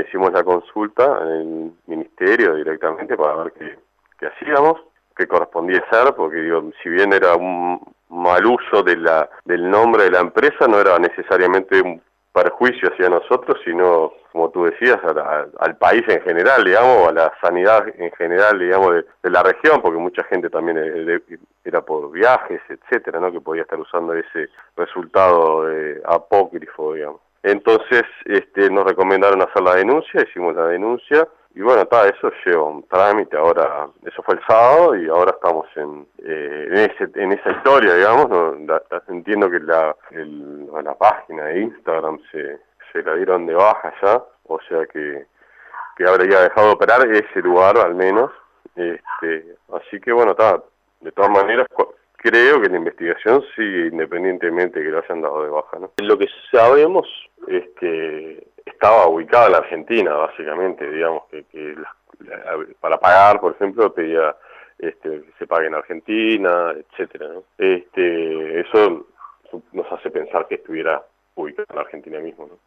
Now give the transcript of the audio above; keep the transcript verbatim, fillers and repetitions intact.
hicimos la consulta en el ministerio directamente para ver qué, qué hacíamos, qué correspondía hacer, porque digo, si bien era un mal uso de la, del nombre de la empresa, no era necesariamente un perjuicio hacia nosotros, sino, como tú decías, a la, al país en general, digamos, a la sanidad en general, digamos, de, de la región, porque mucha gente también era por viajes, etcétera, ¿no?, que podía estar usando ese resultado eh, apócrifo, digamos. Entonces, este, nos recomendaron hacer la denuncia, hicimos la denuncia, y bueno, está, eso lleva un trámite. Ahora, eso fue el sábado, y ahora estamos en, eh, en, ese, en esa historia, digamos, ¿no? La, la, entiendo que la, el, la página de Instagram se, se la dieron de baja ya, o sea que, que habría dejado de operar ese lugar al menos, este, así que bueno, está, de todas maneras, creo que la investigación sigue independientemente de que lo hayan dado de baja, ¿no? Lo que sabemos es que estaba ubicada en la Argentina, básicamente, digamos, que, que la, la, para pagar, por ejemplo, pedía este, que se pague en Argentina, etcétera, ¿no? Este, eso nos hace pensar que estuviera ubicada en la Argentina mismo, ¿no?